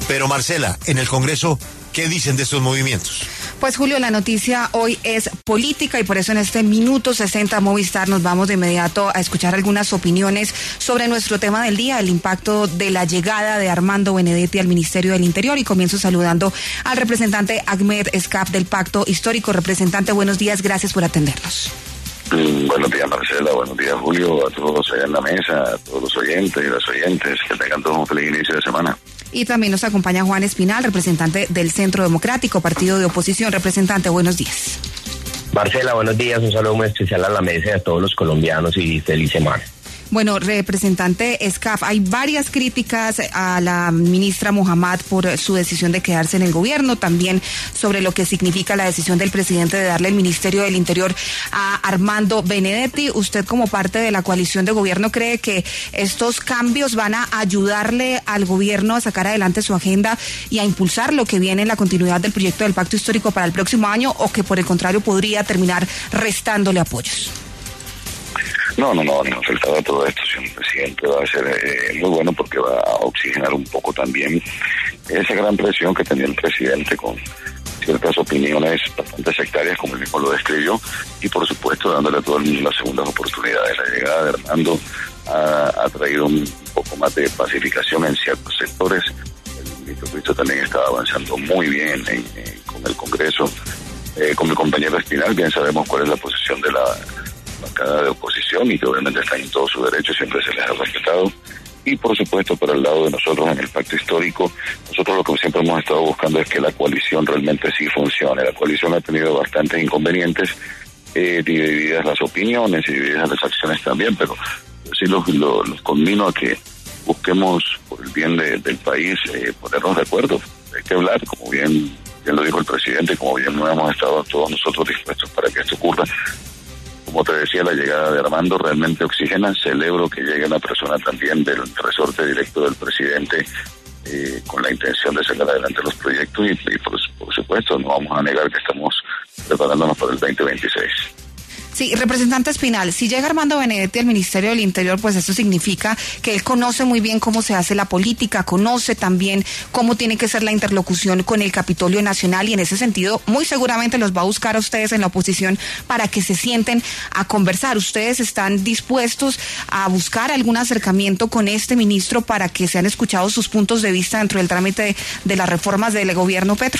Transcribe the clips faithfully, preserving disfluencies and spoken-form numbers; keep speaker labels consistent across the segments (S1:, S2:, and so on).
S1: Pero Marcela, en el Congreso, ¿qué dicen de estos movimientos?
S2: Pues Julio, la noticia hoy es política y por eso en este minuto sesenta Movistar nos vamos de inmediato a escuchar algunas opiniones sobre nuestro tema del día, el impacto de la llegada de Armando Benedetti al Ministerio del Interior, y comienzo saludando al representante Ahmed Escaf del Pacto Histórico. Representante, buenos días, gracias por atendernos.
S3: Mm, buenos días, Marcela, buenos días, Julio, a todos allá en la mesa, a todos los oyentes y las oyentes, que tengan todos un feliz inicio de semana.
S2: Y también nos acompaña Juan Espinal, representante del Centro Democrático, partido de oposición. Representante, buenos días.
S4: Marcela, buenos días, un saludo muy especial a la mesa y a todos los colombianos y feliz semana.
S2: Bueno, representante Escaf, hay varias críticas a la ministra Muhammad por su decisión de quedarse en el gobierno, también sobre lo que significa la decisión del presidente de darle el Ministerio del Interior a Armando Benedetti. ¿Usted, como parte de la coalición de gobierno, cree que estos cambios van a ayudarle al gobierno a sacar adelante su agenda y a impulsar lo que viene en la continuidad del proyecto del Pacto Histórico para el próximo año, o que por el contrario podría terminar restándole apoyos?
S3: No, no, no, no faltaba todo esto. Si un presidente va a ser eh, muy bueno, porque va a oxigenar un poco también esa gran presión que tenía el presidente con ciertas opiniones bastante sectarias, como él mismo lo describió, y por supuesto dándole a todo el mundo las segundas oportunidades. La llegada de Armando ha, ha traído un poco más de pacificación en ciertos sectores. El ministro Cristo también estaba avanzando muy bien en, en, con el Congreso. Eh, con mi compañero Espinal, bien sabemos cuál es la posición de la bancada de oposición, y que obviamente están en todo su derecho, siempre se les ha respetado. Y por supuesto, por el lado de nosotros en el Pacto Histórico, nosotros lo que siempre hemos estado buscando es que la coalición realmente sí funcione. La coalición ha tenido bastantes inconvenientes, eh, divididas las opiniones y divididas las acciones también, pero sí los, los, los conmino a que busquemos, por el bien de, del país, eh, ponernos de acuerdo. Hay que hablar, como bien, bien lo dijo el presidente, como bien no hemos estado todos nosotros dispuestos para que esto ocurra. Como te decía, la llegada de Armando realmente oxigena. Celebro que llegue una persona también del resorte directo del presidente, eh, con la intención de sacar adelante los proyectos, y, y por, por supuesto no vamos a negar que estamos preparándonos para el veinte veintiséis.
S2: Sí, representante Espinal, si llega Armando Benedetti al Ministerio del Interior, pues eso significa que él conoce muy bien cómo se hace la política, conoce también cómo tiene que ser la interlocución con el Capitolio Nacional, y en ese sentido muy seguramente los va a buscar a ustedes en la oposición para que se sienten a conversar. ¿Ustedes están dispuestos a buscar algún acercamiento con este ministro para que sean escuchados sus puntos de vista dentro del trámite de las reformas del gobierno Petro?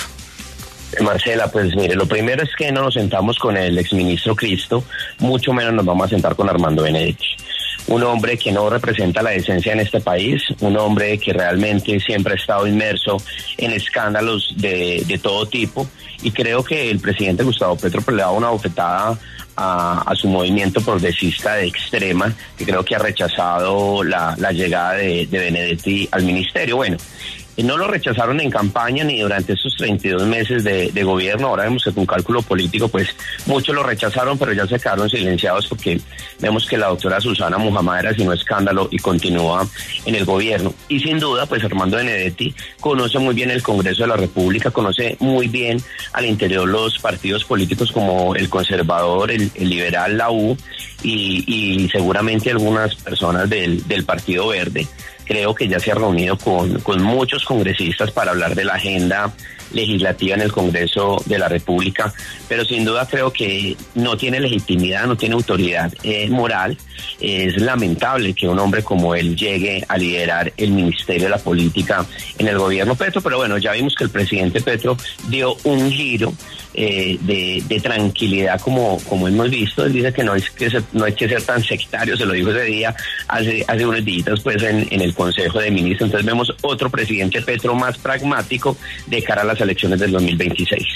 S4: Marcela, pues mire, lo primero es que no nos sentamos con el exministro Cristo, mucho menos nos vamos a sentar con Armando Benedetti. Un hombre que no representa la decencia en este país, un hombre que realmente siempre ha estado inmerso en escándalos de, de todo tipo, y creo que el presidente Gustavo Petro le da una bofetada a, a su movimiento progresista de extrema, que creo que ha rechazado la, la llegada de, de Benedetti al ministerio. Bueno, no lo rechazaron en campaña ni durante estos treinta y dos meses de, de gobierno. Ahora vemos que con cálculo político, pues muchos lo rechazaron, pero ya se quedaron silenciados, porque vemos que la doctora Susana Muhammad era sino escándalo y continúa en el gobierno. Y sin duda, pues Armando Benedetti conoce muy bien el Congreso de la República, conoce muy bien al interior los partidos políticos como el conservador, el, el liberal, la U, y, y seguramente algunas personas del, del Partido Verde. Creo que ya se ha reunido con, con muchos congresistas para hablar de la agenda legislativa en el Congreso de la República, pero sin duda creo que no tiene legitimidad, no tiene autoridad eh, moral. Es lamentable que un hombre como él llegue a liderar el Ministerio de la Política en el gobierno Petro, pero bueno, ya vimos que el presidente Petro dio un giro eh, de, de tranquilidad, como, como hemos visto. Él dice que no, es que se, no hay que ser tan sectario, se lo dijo ese día, hace, hace unos días pues en, en el Consejo de Ministros. Entonces vemos otro presidente Petro más pragmático de cara a las elecciones del dos mil veintiséis.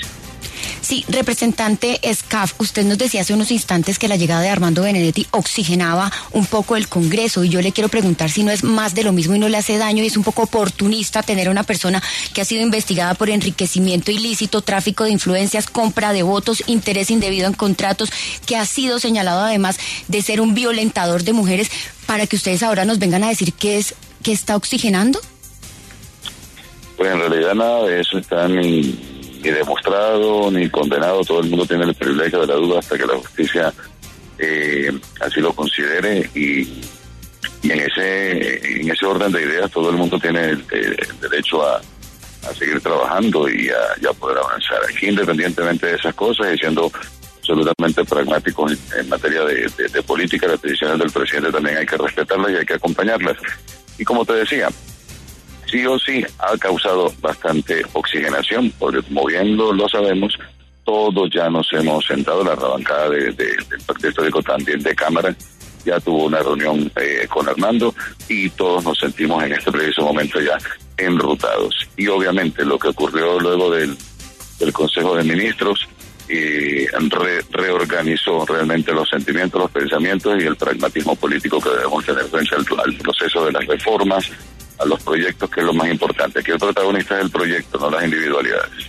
S5: Sí, representante Escaf, usted nos decía hace unos instantes que la llegada de Armando Benedetti oxigenaba un poco el Congreso, y yo le quiero preguntar si no es más de lo mismo y no le hace daño, y es un poco oportunista tener a una persona que ha sido investigada por enriquecimiento ilícito, tráfico de influencias, compra de votos, interés indebido en contratos, que ha sido señalado además de ser un violentador de mujeres, para que ustedes ahora nos vengan a decir que es que está oxigenando.
S3: Pues en realidad nada de eso está ni, ni demostrado ni condenado. Todo el mundo tiene el privilegio de la duda hasta que la justicia eh, así lo considere, y, y en ese en ese orden de ideas todo el mundo tiene el, el derecho a, a seguir trabajando y a, y a poder avanzar. Aquí, independientemente de esas cosas y siendo absolutamente pragmáticos en, en materia de, de, de política, las decisiones del presidente también hay que respetarlas y hay que acompañarlas. Y como te decía, sí o sí ha causado bastante oxigenación, porque como bien lo, lo sabemos, todos ya nos hemos sentado, la bancada de, de, del Pacto Histórico también de Cámara, ya tuvo una reunión eh, con Armando y todos nos sentimos en este preciso momento ya enrutados. Y obviamente lo que ocurrió luego del, del Consejo de Ministros eh, re, reorganizó realmente los sentimientos, los pensamientos y el pragmatismo político que debemos tener frente al, al proceso de las reformas, a los proyectos, que es lo más importante. Aquí el protagonista es el proyecto, no las individualidades.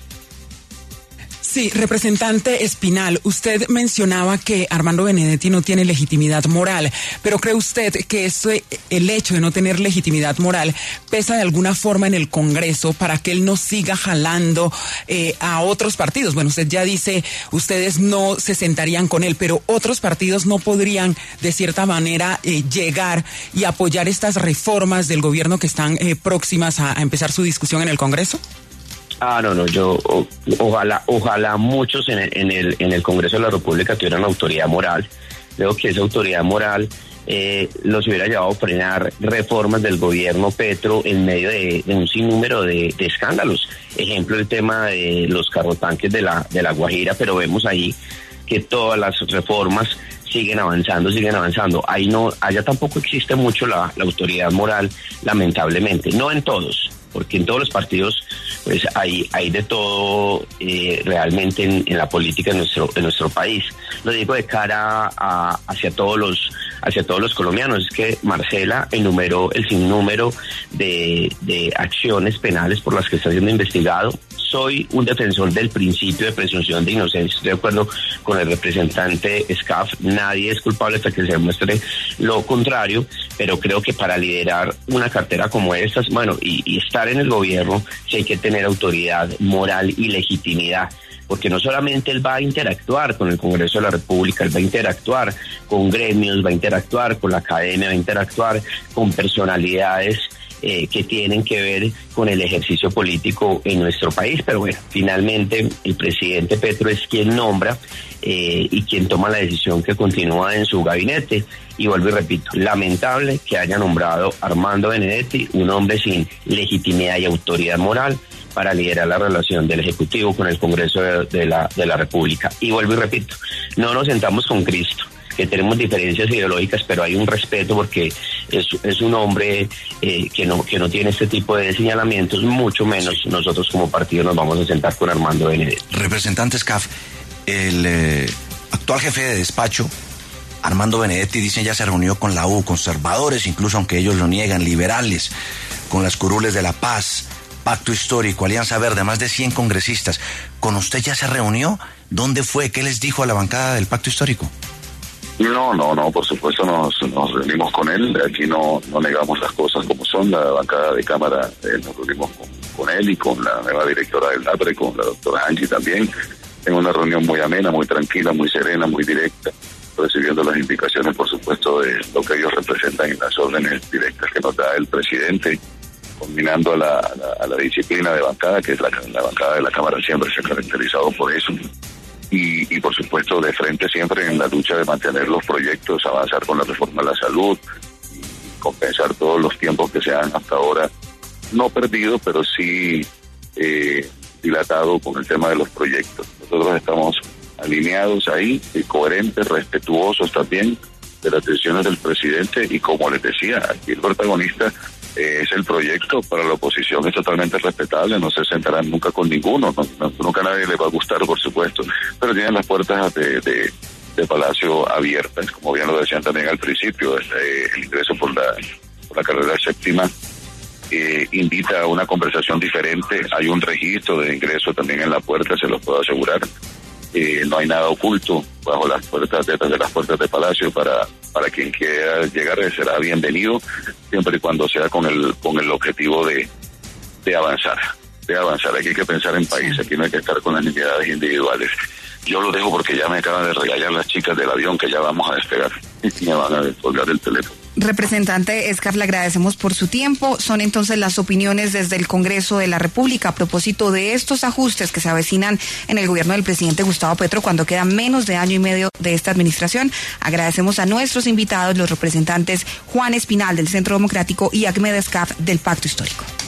S6: Sí, representante Espinal, usted mencionaba que Armando Benedetti no tiene legitimidad moral, pero ¿cree usted que eso, el hecho de no tener legitimidad moral pesa de alguna forma en el Congreso para que él no siga jalando eh, a otros partidos? Bueno, usted ya dice, ustedes no se sentarían con él, pero otros partidos no podrían de cierta manera eh, llegar y apoyar estas reformas del gobierno que están eh, próximas a, a empezar su discusión en el Congreso.
S4: Ah, no, no, yo o, ojalá, ojalá muchos en el, en el en el Congreso de la República tuvieran autoridad moral. Creo que esa autoridad moral eh, los hubiera llevado a frenar reformas del gobierno Petro en medio de, de un sinnúmero de, de escándalos. Ejemplo, el tema de los carrotanques de la de la Guajira, pero vemos ahí que todas las reformas siguen avanzando, siguen avanzando. Ahí no, allá tampoco existe mucho la, la autoridad moral, lamentablemente. No en todos, porque en todos los partidos pues hay hay de todo eh, realmente en, en la política de nuestro en nuestro país. Lo digo de cara a, hacia todos los hacia todos los colombianos. Es que Marcela enumeró el sinnúmero de, de acciones penales por las que está siendo investigado. Soy un defensor del principio de presunción de inocencia. Estoy de acuerdo con el representante Scaf. Nadie es culpable hasta que se demuestre lo contrario, pero creo que para liderar una cartera como esta, bueno, y, y estar en el gobierno, sí hay que tener autoridad moral y legitimidad, porque no solamente él va a interactuar con el Congreso de la República, él va a interactuar con gremios, va a interactuar con la academia, va a interactuar con personalidades Eh, que tienen que ver con el ejercicio político en nuestro país. Pero bueno, finalmente el presidente Petro es quien nombra eh, y quien toma la decisión que continúa en su gabinete. Y vuelvo y repito, lamentable que haya nombrado a Armando Benedetti, un hombre sin legitimidad y autoridad moral, para liderar la relación del Ejecutivo con el Congreso de, de, la, de la República. Y vuelvo y repito, no nos sentamos con Cristo, que tenemos diferencias ideológicas, pero hay un respeto porque es, es un hombre eh, que no que no tiene este tipo de señalamientos, mucho menos nosotros como partido nos vamos a sentar con Armando Benedetti.
S1: Representante Scaf, el eh, actual jefe de despacho, Armando Benedetti, dicen ya se reunió con la U, conservadores, incluso aunque ellos lo niegan, liberales, con las curules de la paz, Pacto Histórico, Alianza Verde, más de cien congresistas. ¿Con usted ya se reunió? ¿Dónde fue? ¿Qué les dijo a la bancada del Pacto Histórico?
S3: No, no, no, por supuesto nos, nos reunimos con él, aquí no, no negamos las cosas como son, la bancada de Cámara eh, nos reunimos con, con él y con la nueva directora del DAPRE, con la doctora Angie también, en una reunión muy amena, muy tranquila, muy serena, muy directa, recibiendo las indicaciones, por supuesto, de lo que ellos representan en las órdenes directas que nos da el presidente, combinando a la, a la, a la disciplina de bancada, que es la, la bancada de la Cámara siempre se ha caracterizado por eso. Y, y por supuesto de frente siempre en la lucha de mantener los proyectos, avanzar con la reforma de la salud y compensar todos los tiempos que se han hasta ahora no perdido, pero sí eh, dilatado con el tema de los proyectos. Nosotros estamos alineados ahí, y coherentes, respetuosos también de las decisiones del presidente y como les decía, aquí el protagonista Eh, es el proyecto. Para la oposición es totalmente respetable, no se sentarán nunca con ninguno, no, no, nunca a nadie le va a gustar, por supuesto, pero tienen las puertas de, de, de Palacio abiertas, como bien lo decían también al principio. Eh, el ingreso por la, por la carrera séptima eh, invita a una conversación diferente, hay un registro de ingreso también en la puerta, se los puedo asegurar. Eh, no hay nada oculto bajo las puertas, detrás de las puertas de Palacio. Para para quien quiera llegar será bienvenido, siempre y cuando sea con el con el objetivo de, de avanzar, de avanzar. Aquí hay que pensar en país, aquí no hay que estar con las necesidades individuales. Yo lo dejo porque ya me acaban de regañar las chicas del avión que ya vamos a despegar y me van a colgar el teléfono.
S2: Representante Escaf, le agradecemos por su tiempo. Son entonces las opiniones desde el Congreso de la República a propósito de estos ajustes que se avecinan en el gobierno del presidente Gustavo Petro cuando queda menos de año y medio de esta administración. Agradecemos a nuestros invitados, los representantes Juan Espinal del Centro Democrático y Ahmed Escaf del Pacto Histórico.